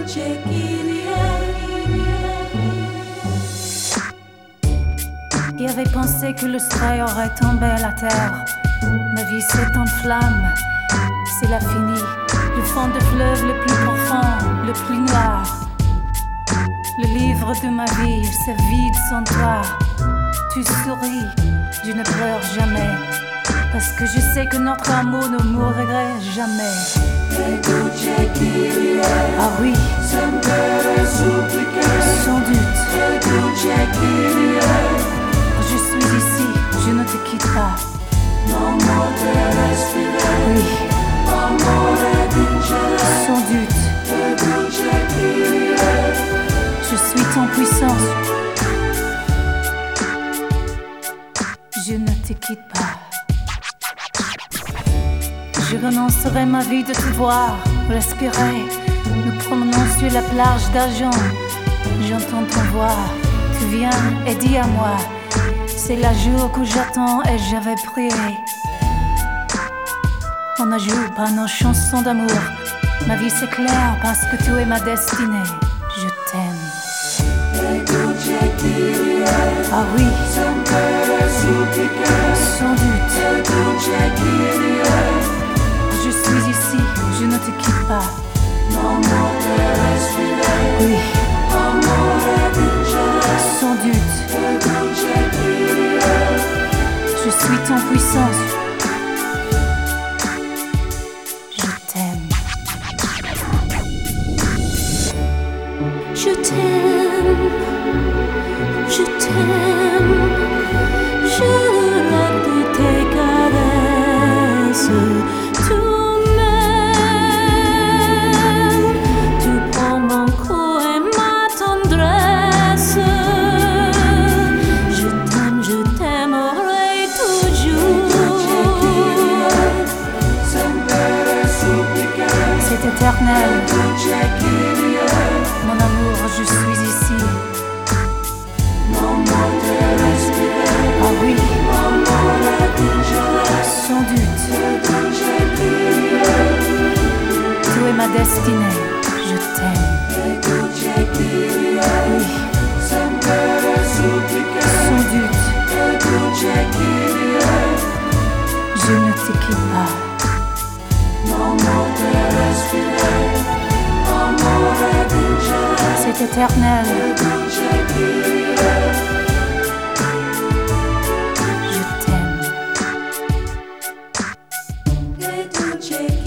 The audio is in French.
Qui avait pensé que le soleil aurait tombé à la terre? Ma vie s'est en flamme, c'est la finie. Le fond de fleuve le plus profond, le plus noir. Le livre de ma vie se vide sans toi. Tu souris, je ne pleure jamais, parce que je sais que notre amour ne mourrait jamais. Ah oui, sans doute. Je suis ici, je ne te quitte pas. Oui, sans doute. Je suis ton puissance. Je ne te quitte pas. Je renoncerai ma vie de te voir, respirer. Nous promenons sur la plage d'argent. J'entends ton voix, tu viens et dis à moi. C'est le jour que j'attends et j'avais prié. On ne joue pas nos chansons d'amour. Ma vie s'éclaire parce que tu es ma destinée. Je t'aime. Ah oui, sans doute. Je suis ici, je ne te quitte pas. Oui, sans doute. Je suis ton puissance. Je t'aime. Je t'aime. Je t'aime. Je rêve de tes caresses. Tout même. Tu prends mon cou et ma tendresse. Je t'aimerai toujours. C'est éternel. Mon amour, je suis ici. Ah oui, sans doute. Tu es ma destinée. Je t'aime. Oui, sans doute. Je ne te quitte pas. C'est éternel. Je t'aime.